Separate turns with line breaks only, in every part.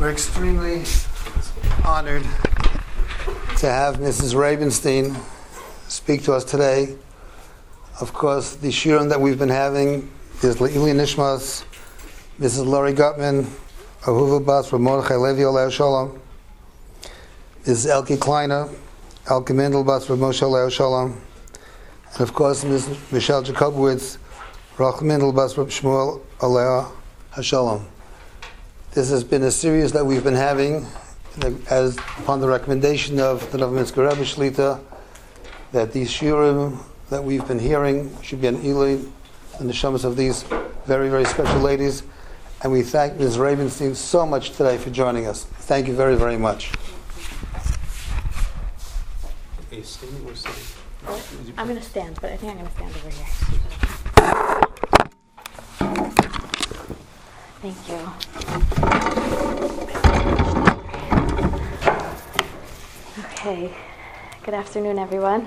We're extremely honored to have Mrs. Ravenstein speak to us today. Of course, the shiurim that we've been having is Le'ili Nishmas, Mrs. Lori Gutman, Ahuva Bas Mordechai Levi Oleh Shalom, Mrs. Elke Kleiner, Elke Mendel Bas Moshe Oleh Shalom, and of course Mrs. Michelle Jacobowitz, Rachel Mendel Bas Shmuel Oleh Shalom. This has been a series that we've been having as upon the recommendation of the Novominsker Rebbe Shlita, that these shiurim that we've been hearing should be an ilui and the neshamas of these very, very special ladies. And we thank Ms. Ravenstein so much today for joining us. Thank you very, very much.
Are you standing or sitting?
I'm going to stand, but I think I'm going to stand over here. Thank you. Okay. Good afternoon, everyone.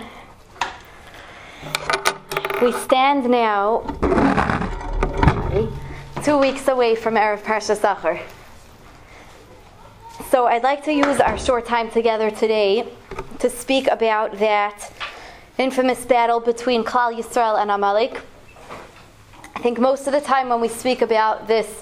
We stand now 2 weeks away from Erev Parshas Zachor. So I'd like to use our short time together today to speak about that infamous battle between Klal Yisrael and Amalek. I think most of the time when we speak about this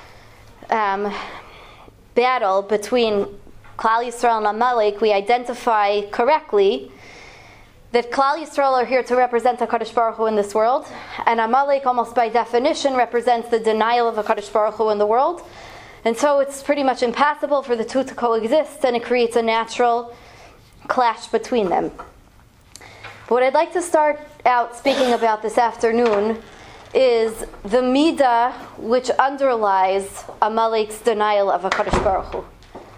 battle between Klal Yisrael and Amalek, we identify correctly that Klal Yisrael are here to represent HaKadosh Baruch Hu in this world, and Amalek, almost by definition, represents the denial of HaKadosh Baruch Hu in the world. And so it's pretty much impossible for the two to coexist, and it creates a natural clash between them. But what I'd like to start out speaking about this afternoon is the midah which underlies Amalek's denial of HaKadosh Baruch Hu.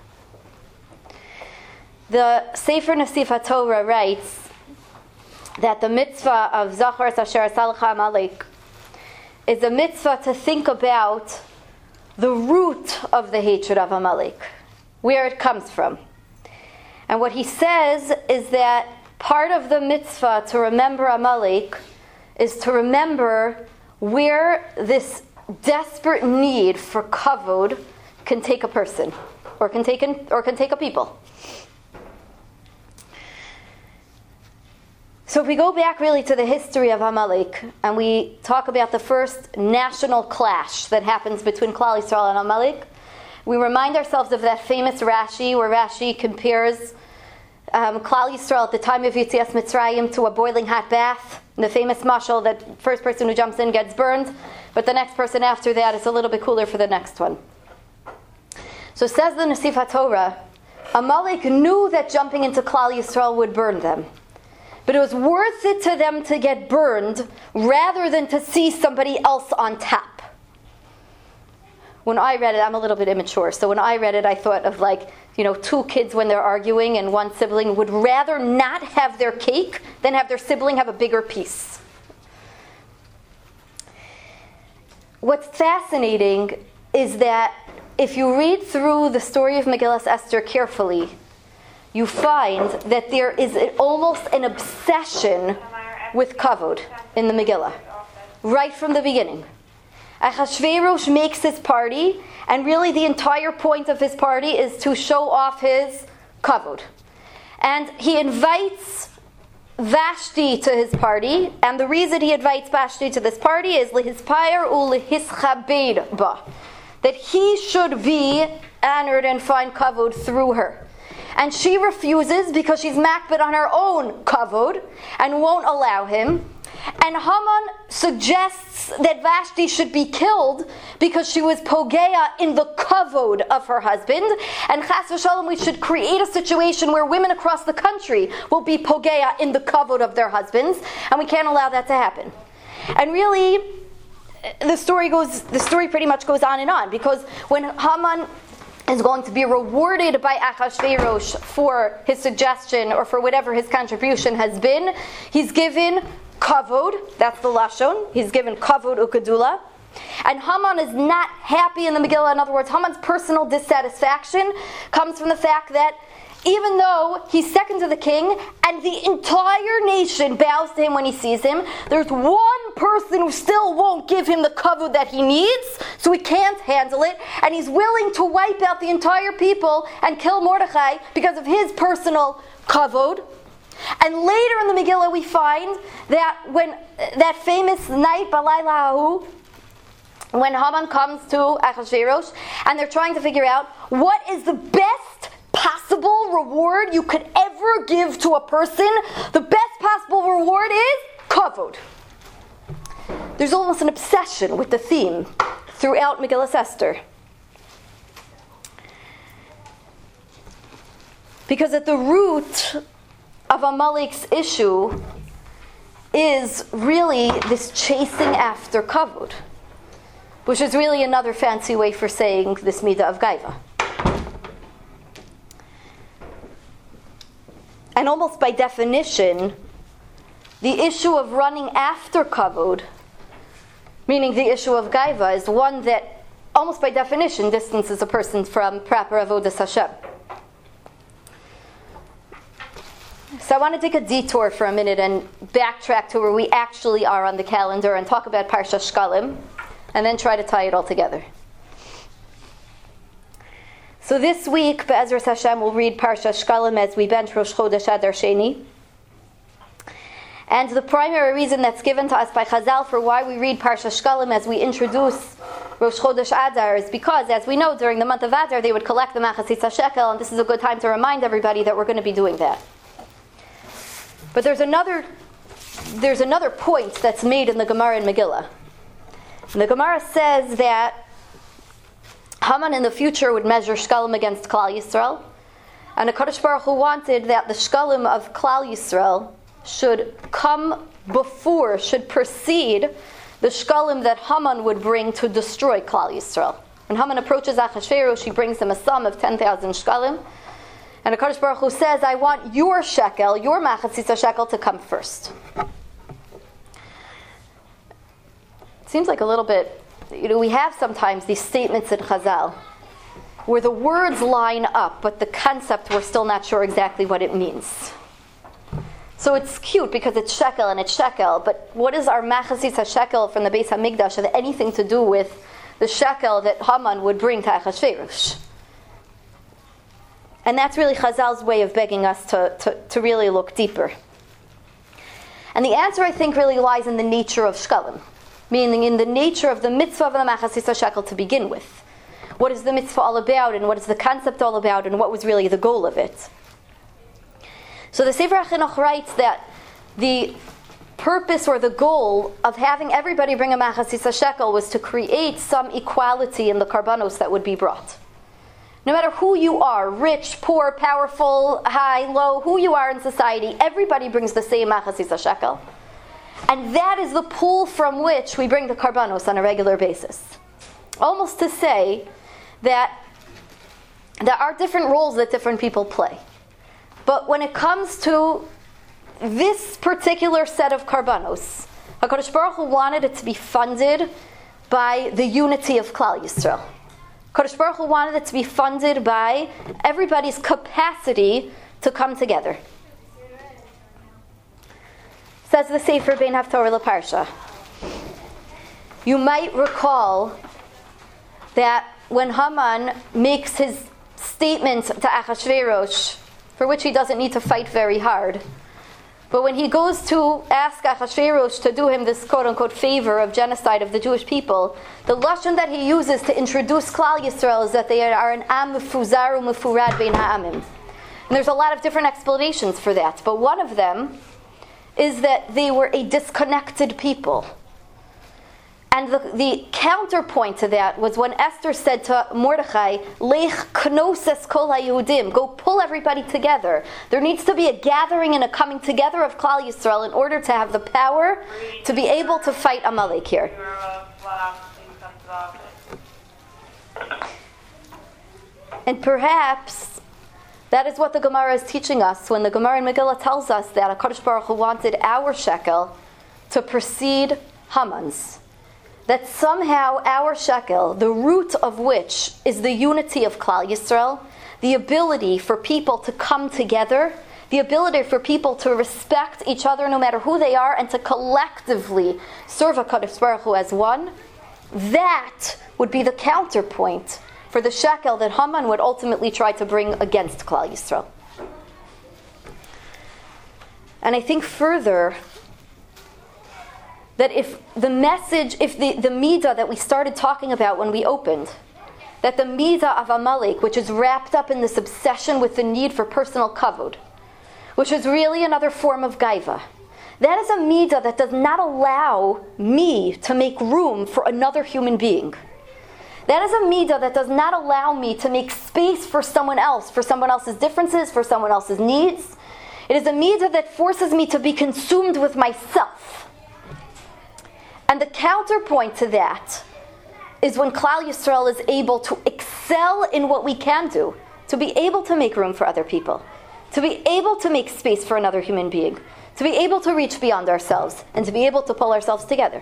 The Sefer Nesif HaTorah writes that the mitzvah of Zachor es Asher Asah Lecha Amalek is a mitzvah to think about the root of the hatred of Amalek, where it comes from. And what he says is that part of the mitzvah to remember Amalek is to remember where this desperate need for kavod can take a person, or can take a people. So if we go back really to the history of Amalek, and we talk about the first national clash that happens between Klal Yisrael and Amalek, we remind ourselves of that famous Rashi, where Rashi compares Klal Yisrael at the time of Yetzias Mitzrayim to a boiling hot bath. The famous mashal that first person who jumps in gets burned, but the next person after that is a little bit cooler for the next one. So says the Nesif HaTorah, Amalek knew that jumping into Klal Yisrael would burn them. But it was worth it to them to get burned rather than to see somebody else on top. When I read it, I'm a little bit immature, so when I read it, I thought of two kids when they're arguing and one sibling would rather not have their cake than have their sibling have a bigger piece. What's fascinating is that if you read through the story of Megillas Esther carefully, you find that there is almost an obsession with kavod in the Megillah, right from the beginning. Achashverosh makes his party, and really the entire point of his party is to show off his kavod. And he invites Vashti to his party, and the reason he invites Vashti to this party is lehispire ulehischabed ba, that he should be honored and find kavod through her. And she refuses because she's makbid on her own kavod and won't allow him. And Haman suggests that Vashti should be killed because she was pogeya in the kavod of her husband. And chas v'shalom, we should create a situation where women across the country will be pogeya in the kavod of their husbands, and we can't allow that to happen. And really, the story pretty much goes on and on, because when Haman is going to be rewarded by Achashverosh for his suggestion or for whatever his contribution has been, he's given kavod, that's the lashon, he's given kavod ukadula. And Haman is not happy in the Megillah. In other words, Haman's personal dissatisfaction comes from the fact that even though he's second to the king and the entire nation bows to him when he sees him, there's one person who still won't give him the kavod that he needs, so he can't handle it, and he's willing to wipe out the entire people and kill Mordechai because of his personal kavod. And later in the Megillah we find that when that famous night, Balayla Hahu, when Haman comes to Achashverosh and they're trying to figure out what is the best possible reward you could ever give to a person, the best possible reward is kavod. There's almost an obsession with the theme throughout Megillas Esther. Because at the root of Amalek's issue is really this chasing after kavod, which is really another fancy way for saying this midah of gaiva. And almost by definition, the issue of running after kavod, meaning the issue of gaiva, is one that almost by definition distances a person from proper avodas Hashem. So I want to take a detour for a minute and backtrack to where we actually are on the calendar and talk about Parsha Shkalim, and then try to tie it all together. So this week, Be'ezras Hashem, we'll read Parsha Shkalim as we bench Rosh Chodesh Adar Sheni. And the primary reason that's given to us by Chazal for why we read Parsha Shkalim as we introduce Rosh Chodesh Adar is because, as we know, during the month of Adar, they would collect the Machatzis HaShekel, and this is a good time to remind everybody that we're going to be doing that. But there's another point that's made in the Gemara in Megillah. And the Gemara says that Haman in the future would measure Shkalim against Klal Yisrael, and the Kadosh Baruch Hu wanted that the Shkalim of Klal Yisrael should precede the Shkalim that Haman would bring to destroy Klal Yisrael. When Haman approaches Achashverosh, he brings him a sum of 10,000 Shkalim, and the Kadosh Baruch Hu says, I want your shekel, your Machatzis HaShekel, to come first. It seems like a little bit, we have sometimes these statements in Chazal where the words line up, but the concept we're still not sure exactly what it means. So it's cute because it's shekel and it's shekel, but what is our Machatzis HaShekel from the Beis HaMikdash have anything to do with the shekel that Haman would bring to Achashverosh? And that's really Chazal's way of begging us to really look deeper. And the answer, I think, really lies in the nature of Shkalim, meaning in the nature of the mitzvah of the Machatzis HaShekel to begin with. What is the mitzvah all about, and what is the concept all about, and what was really the goal of it? So the Sefer HaChinuch writes that the purpose or the goal of having everybody bring a Machatzis HaShekel was to create some equality in the karbanos that would be brought. No matter who you are, rich, poor, powerful, high, low, who you are in society, everybody brings the same Machatzis HaShekel. And that is the pool from which we bring the karbanos on a regular basis. Almost to say that there are different roles that different people play. But when it comes to this particular set of karbanos, HaKadosh Baruch Hu wanted it to be funded by the unity of Klal Yisrael. HaKadosh Baruch Hu wanted it to be funded by everybody's capacity to come together. Says the Sefer Bein Haftorah LaParsha. You might recall that when Haman makes his statement to Achashverosh, for which he doesn't need to fight very hard, but when he goes to ask Achashverosh to do him this quote-unquote favor of genocide of the Jewish people, the lashon that he uses to introduce Klal Yisrael is that they are an am mefuzar umefurad bein ha'amim. And there's a lot of different explanations for that, but one of them is that they were a disconnected people. And the counterpoint to that was when Esther said to Mordechai, Lech knoses kol haYehudim, go pull everybody together. There needs to be a gathering and a coming together of Klal Yisrael in order to have the power to be able to fight Amalek here. And perhaps that is what the Gemara is teaching us when the Gemara in Megillah tells us that HaKadosh Baruch Hu wanted our shekel to precede Haman's. That somehow our shekel, the root of which is the unity of Klal Yisrael, the ability for people to come together, the ability for people to respect each other no matter who they are and to collectively serve HaKadosh Baruch Hu as one, that would be the counterpoint for the shekel that Haman would ultimately try to bring against Klal Yisrael. And I think further that if the message, if the midah that we started talking about when we opened, that the midah of Amalek, which is wrapped up in this obsession with the need for personal kavod, which is really another form of gaiva, that is a midah that does not allow me to make room for another human being. That is a midah that does not allow me to make space for someone else's differences, for someone else's needs. It is a midah that forces me to be consumed with myself. And the counterpoint to that is when Klal Yisrael is able to excel in what we can do, to be able to make room for other people, to be able to make space for another human being, to be able to reach beyond ourselves, and to be able to pull ourselves together.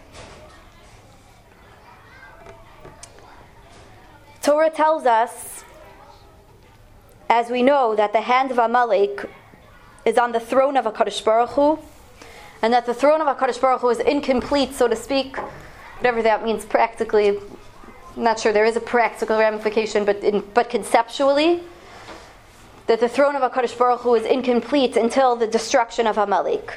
Torah tells us, as we know, that the hand of Amalek is on the throne of HaKadosh Baruch Hu, and that the throne of HaKadosh Baruch Hu is incomplete, so to speak, whatever that means practically. I'm not sure there is a practical ramification, but conceptually, that the throne of HaKadosh Baruch Hu is incomplete until the destruction of Amalek.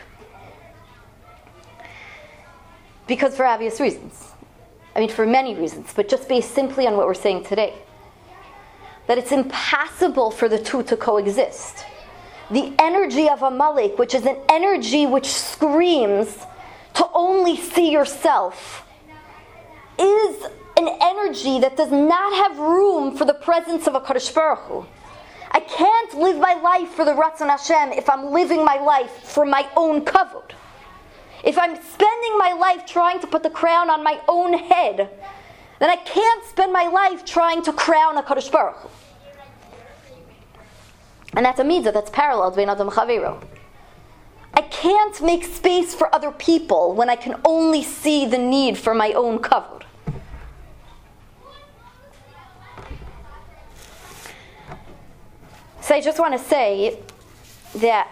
Because for obvious reasons. I mean, for many reasons, but just based simply on what we're saying today. That it's impossible for the two to coexist. The energy of Amalek, which is an energy which screams to only see yourself, is an energy that does not have room for the presence of a Kadosh Baruch Hu. I can't live my life for the Ratzon Hashem if I'm living my life for my own kavod. If I'm spending my life trying to put the crown on my own head, then I can't spend my life trying to crown a Kadosh Baruch Hu. And that's a mitzvah that's paralleled between Adam Chaveiro. I can't make space for other people when I can only see the need for my own kavod. So I just want to say that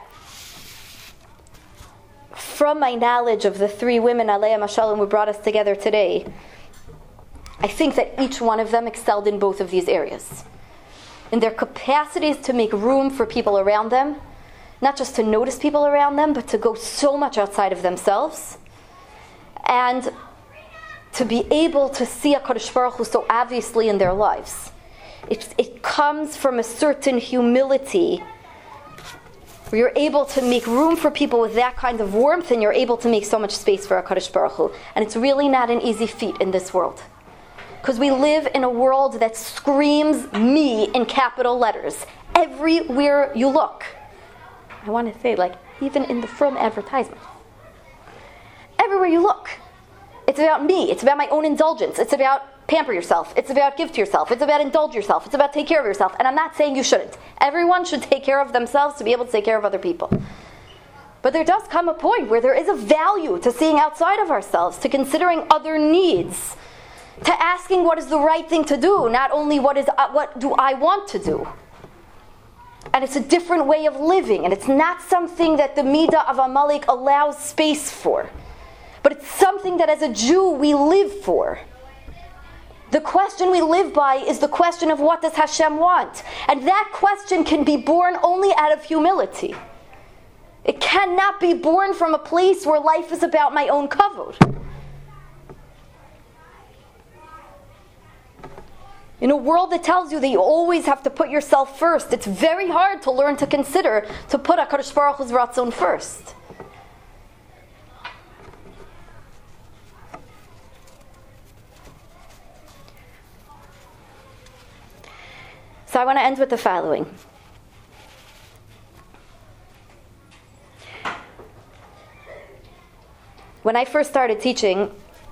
from my knowledge of the three women, Aleim Hashalom, who brought us together today, I think that each one of them excelled in both of these areas. In their capacities to make room for people around them, not just to notice people around them, but to go so much outside of themselves, and to be able to see a Kadosh Baruch Hu so obviously in their lives. It comes from a certain humility where you're able to make room for people with that kind of warmth, and you're able to make so much space for HaKadosh Baruch Hu. And it's really not an easy feat in this world. Because we live in a world that screams me in capital letters everywhere you look. I want to say, even in the From advertisement. Everywhere you look. It's about me. It's about my own indulgence. It's about pamper yourself. It's about give to yourself. It's about indulge yourself. It's about take care of yourself. And I'm not saying you shouldn't. Everyone should take care of themselves to be able to take care of other people. But there does come a point where there is a value to seeing outside of ourselves, to considering other needs, to asking what is the right thing to do, not only what do I want to do. And it's a different way of living, and it's not something that the Midah of Amalek allows space for. But it's something that as a Jew we live for. The question we live by is the question of what does Hashem want? And that question can be born only out of humility. It cannot be born from a place where life is about my own kavod. In a world that tells you that you always have to put yourself first, it's very hard to learn to consider to put HaKadosh Baruch Hu's Ratzon first. So I want to end with the following. When I first started teaching,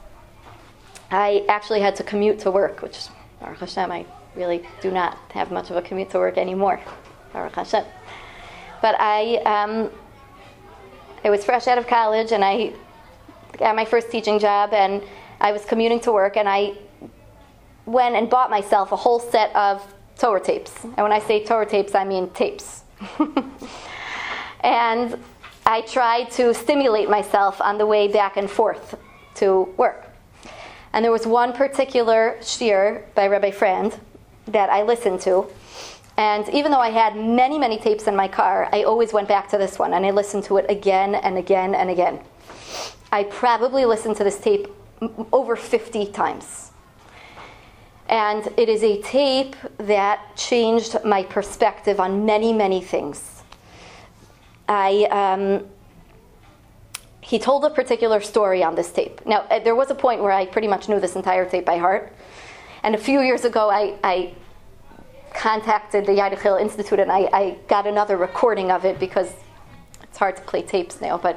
I actually had to commute to work, which, Baruch Hashem, I really do not have much of a commute to work anymore. Baruch Hashem. But I was fresh out of college, and I got my first teaching job, and I was commuting to work, and I went and bought myself a whole set of Torah tapes. And when I say Torah tapes, I mean tapes. And I tried to stimulate myself on the way back and forth to work. And there was one particular shiur by Rabbi Frand that I listened to. And even though I had many, many tapes in my car, I always went back to this one, and I listened to it again and again and again. I probably listened to this tape over 50 times. And it is a tape that changed my perspective on many, many things. He told a particular story on this tape. Now, there was a point where I pretty much knew this entire tape by heart. And a few years ago, I contacted the Yad Hillel Institute, and I got another recording of it because it's hard to play tapes now. But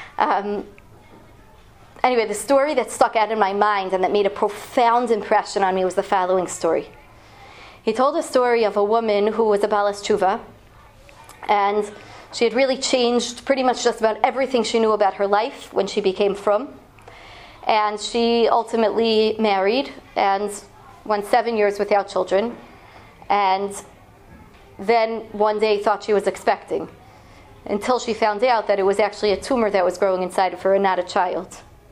anyway, the story that stuck out in my mind and that made a profound impression on me was the following story. He told a story of a woman who was a Balas Tshuva, and she had really changed pretty much just about everything she knew about her life when she became frum. And she ultimately married and went 7 years without children. And then one day thought she was expecting, until she found out that it was actually a tumor that was growing inside of her and not a child.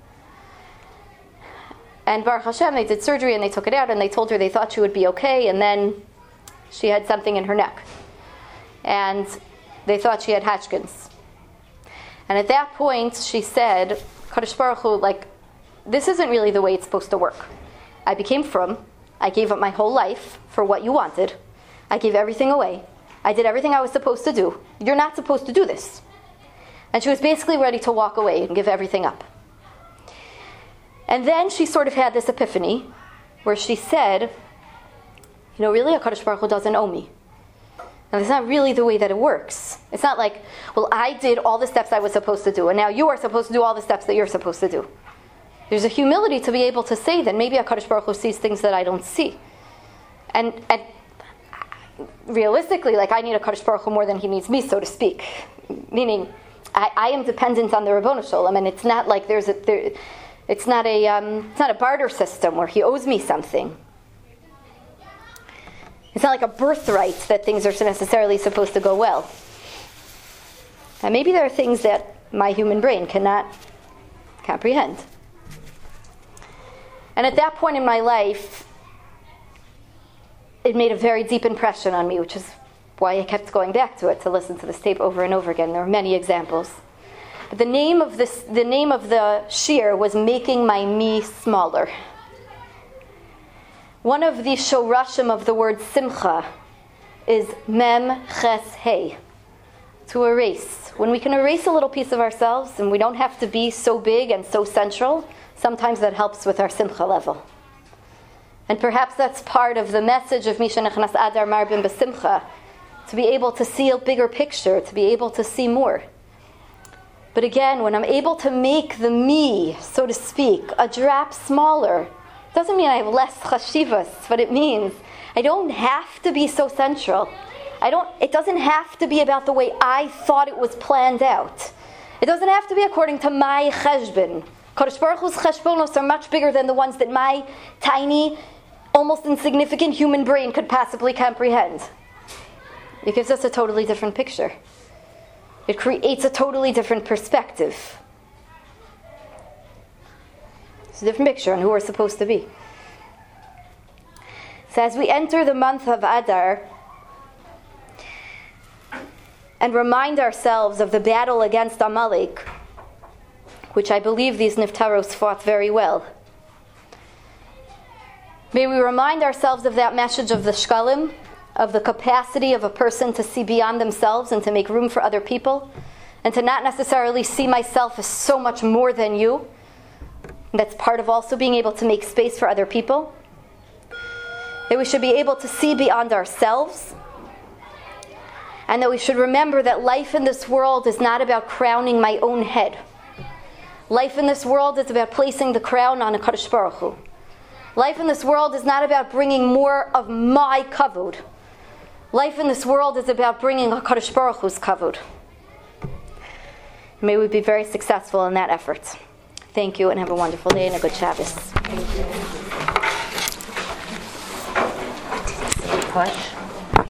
And Baruch Hashem, they did surgery and they took it out, and they told her they thought she would be okay, and then she had something in her neck. And they thought she had Hodgkin's. And at that point, she said, Kadosh Baruch Hu, this isn't really the way it's supposed to work. I became frum. I gave up my whole life for what you wanted. I gave everything away. I did everything I was supposed to do. You're not supposed to do this. And she was basically ready to walk away and give everything up. And then she sort of had this epiphany where she said, really, HaKadosh Baruch Hu doesn't owe me. Now, that's not really the way that it works. It's not like, I did all the steps I was supposed to do, and now you are supposed to do all the steps that you're supposed to do. There's a humility to be able to say that maybe HaKadosh Baruch Hu sees things that I don't see. And realistically, I need HaKadosh Baruch Hu more than he needs me, so to speak. Meaning, I am dependent on the Ribono Shel Olam, and it's not like it's not a barter system where he owes me something. It's not like a birthright that things are necessarily supposed to go well. And maybe there are things that my human brain cannot comprehend. And at that point in my life, it made a very deep impression on me, which is why I kept going back to it to listen to this tape over and over again. There are many examples. But the name of the shiur was Making My Me Smaller. One of the shorashim of the word simcha is mem ches hey, to erase. When we can erase a little piece of ourselves and we don't have to be so big and so central, sometimes that helps with our simcha level. And perhaps that's part of the message of Misha Nechnas Adar Marbim B'Simcha, to be able to see a bigger picture, to be able to see more. But again, when I'm able to make the me, so to speak, a drop smaller, doesn't mean I have less chashivas, but it means I don't have to be so central. It doesn't have to be about the way I thought it was planned out. It doesn't have to be according to my cheshbon. Kadosh Baruch Hu's cheshbonos are much bigger than the ones that my tiny, almost insignificant human brain could possibly comprehend. It gives us a totally different picture. It creates a totally different perspective. It's a different picture on who we're supposed to be. So as we enter the month of Adar and remind ourselves of the battle against Amalek, which I believe these Niftaros fought very well, may we remind ourselves of that message of the Shkalim, of the capacity of a person to see beyond themselves and to make room for other people, and to not necessarily see myself as so much more than you. And that's part of also being able to make space for other people. That we should be able to see beyond ourselves, and that we should remember that life in this world is not about crowning my own head. Life in this world is about placing the crown on a Kadosh Baruch Hu. Life in this world is not about bringing more of my kavod. Life in this world is about bringing a Kadosh Baruch Hu's kavod. May we be very successful in that effort. Thank you, and have a wonderful day and a good Shabbos.
Push.